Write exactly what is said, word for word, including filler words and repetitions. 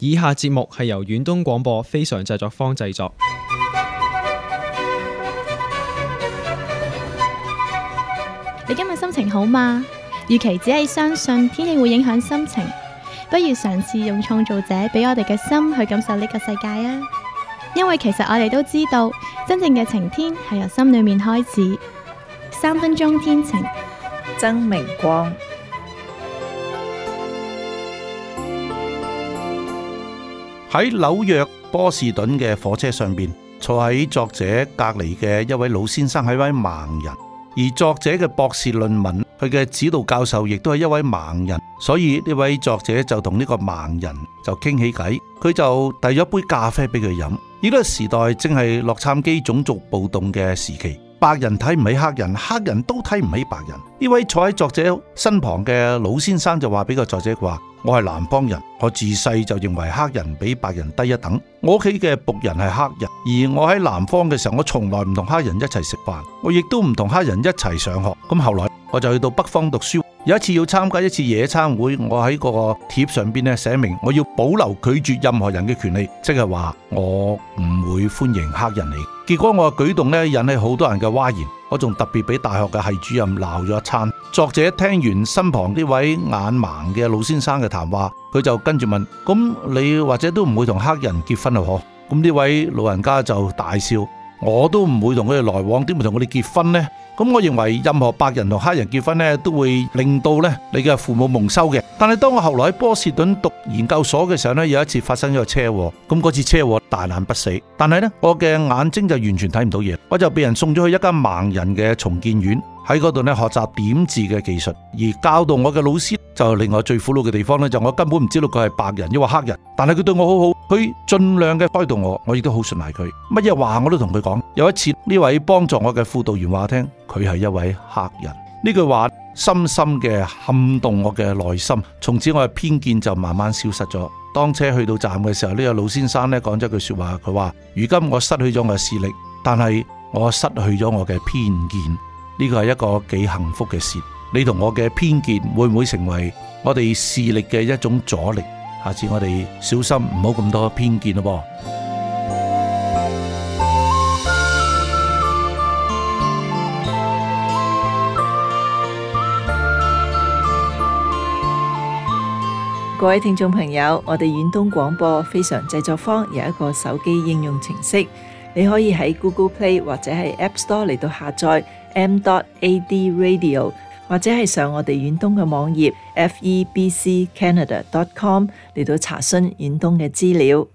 以下節目係由遠東廣播非常製作坊製作。 你今日心情好嗎？與其只係相信天氣會影響心情，不如嘗試用創造者俾我哋嘅心去感受呢個世界啊！因為其實我哋都知道，真正嘅晴天係由心裏面開始。三分鐘天晴， 曾明光。 喺紐約波士頓嘅火車上邊，坐喺作者隔籬嘅一位老先生係一位盲人，而作者嘅博士論文，佢嘅指導教授亦都係一位盲人，所以呢位作者就同呢個盲人就傾起偈，佢就遞咗杯咖啡俾佢飲。呢個時代正係洛杉磯種族暴動嘅時期，白人睇唔起黑人，黑人都睇唔起白人。呢位坐喺作者身旁嘅老先生就話俾個作者話：我係南方人，我自細就認為黑人比白人低一等。我屋企嘅僕人係黑人，而我喺南方嘅時候，我從來唔同黑人一齊食飯，我亦都唔同黑人一齊上學。咁後來我就去到北方讀書，有一次要參加一次野餐會，我喺個貼上邊咧寫明我要保留拒絕任何人嘅權利，即係話我唔會歡迎黑人嚟。結果我嘅舉動咧引起好多人嘅嘩然，我仲特別俾大學嘅系主任鬧咗一餐。作者聽完身旁呢位眼盲嘅老先生嘅談話，佢就跟住問：咁你或者都唔會同黑人結婚啊？嗬？咁呢位老人家就大笑：我都唔會同佢哋來往，點會同佢哋結婚呢？咁我認為任何白人同黑人結婚呢，都會令到呢你嘅父母蒙羞嘅。但係當我後來喺波士頓讀研究所嘅時候呢，有一次發生咗個車禍，咁嗰次車禍大難不死，但係呢我嘅眼睛就完全睇唔到嘢，我就被人送咗去一間盲人嘅重建院，喺嗰度呢學習點字嘅技術，而教導我嘅老師就令我最苦惱嘅地方呢，就我根本唔知道佢係白人抑或黑人，但係佢對我好好，佢盡量嘅開導我，我亦都好信賴佢，乜嘢話我都同佢講。有一次呢位幫助我嘅輔導員話我聽，佢係一位黑人，呢句話深深嘅撼動我嘅內心，從此我嘅偏見就慢慢消失咗。當車去到站嘅時候，呢個老先生呢講咗句說話，佢話：如今我失去咗我嘅視力，但係我失去咗我嘅偏見，呢個係一個幾幸福嘅事。你同我嘅偏見會唔會成為我哋視力嘅一種阻力？下次我哋小心唔好咁多偏見咯噃。 各位聽眾朋友，我哋遠東廣播非常製作坊有一個手機應用程式，你可以喺 Google Play 或者係 App Store 嚟到下載 m dot a d radio， 或者係上我哋遠東嘅網頁 f e b c canada dot com 嚟到查詢遠東嘅資料。